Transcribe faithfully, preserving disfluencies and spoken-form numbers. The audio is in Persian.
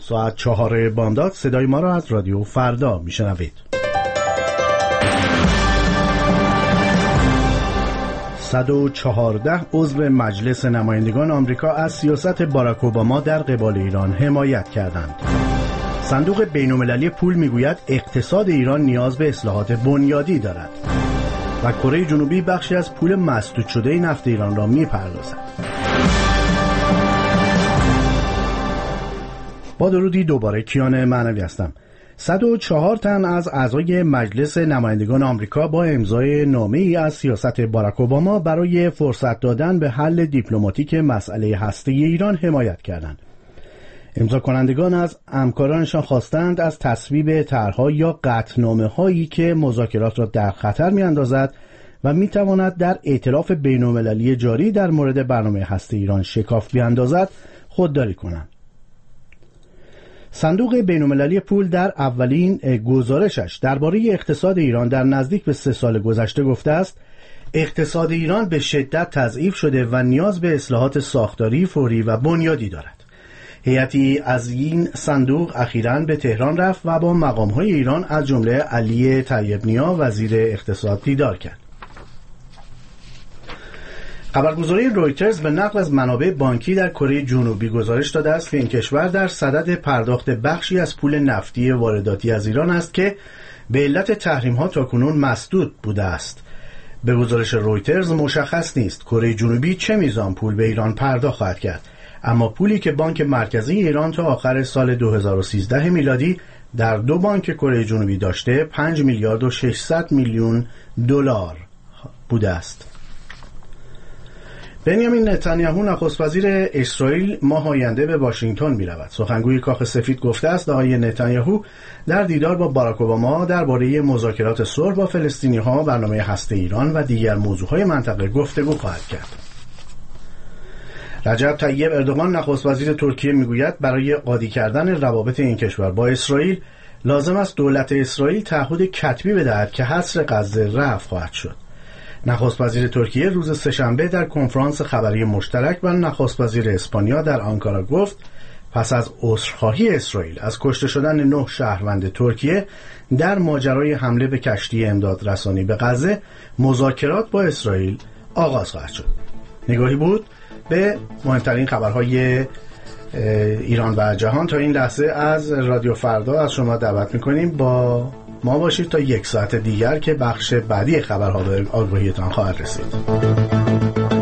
ساعت چهار بامداد صدای ما را از رادیو فردا میشنوید. صد و چهارده عضو مجلس نمایندگان آمریکا از سیاست باراک اوباما در قبال ایران حمایت کردند. صندوق بین‌المللی پول میگوید اقتصاد ایران نیاز به اصلاحات بنیادی دارد و کره جنوبی بخشی از پول مسدود شده نفت ایران را میپردازد. با درودی دوباره کیان معنوی هستم. صد و چهار تن از اعضای مجلس نمایندگان آمریکا با امضای نامه‌ای از سیاست باراک اوباما برای فرصت دادن به حل دیپلماتیک مسئله هسته‌ای ایران حمایت کردند. امضا کنندگان از همکارانشان خواستند از تصویب طرح‌ها یا قطعنامه‌هایی که مذاکرات را در خطر می‌اندازد و می‌تواند در ائتلاف بین‌المللی جاری در مورد برنامه هسته ایران شکاف بیاندازد خودداری کنند. صندوق بین‌المللی پول در اولین گزارشش درباره اقتصاد ایران در نزدیک به سه سال گذشته گفته است اقتصاد ایران به شدت تضعیف شده و نیاز به اصلاحات ساختاری فوری و بنیادی دارد. هیئتی از این صندوق اخیراً به تهران رفت و با مقام‌های ایران از جمله علی طیب نیا وزیر اقتصاد دیدار کرد. خبرگزاری رویترز به نقل از منابع بانکی در کره جنوبی گزارش داده است که این کشور در صدد پرداخت بخشی از پول نفتی وارداتی از ایران است که به علت تحریم‌ها تاکنون مسدود بوده است. به گزارش رویترز مشخص نیست کره جنوبی چه میزان پول به ایران پرداخت خواهد کرد، اما پولی که بانک مرکزی ایران تا آخر سال دو هزار و سیزده میلادی در دو بانک کره جنوبی داشته پنج میلیارد و ششصد میلیون دلار بوده است. بنیامین نتانیاهو نخست وزیر اسرائیل ماه آینده به واشنگتن می رود. سخنگوی کاخ سفید گفته است آقای نتانیاهو در دیدار با باراک اوباما درباره مذاکرات صلح با فلسطینی‌ها، برنامه هسته ایران و دیگر موضوعهای منطقه گفتگو خواهد کرد. رجب طیب اردوغان نخست وزیر ترکیه میگوید برای عادی کردن روابط این کشور با اسرائیل لازم است دولت اسرائیل تعهد کتبی بدهد که حصر غزه رفع خواهد شد. نخست وزیر ترکیه روز سه‌شنبه در کنفرانس خبری مشترک با نخست وزیر اسپانیا در آنکارا گفت پس از عذرخواهی اسرائیل از کشته شدن نه شهروند ترکیه در ماجرای حمله به کشتی امداد رسانی به غزه مذاکرات با اسرائیل آغاز خواهد شد. نگاهی بود به مهمترین خبرهای ایران و جهان. تا این لحظه از رادیو فردا از شما دعوت میکنیم با ما باشید تا یک ساعت دیگر که بخش بعدی خبرها به آگاهیتان خواهد رسید.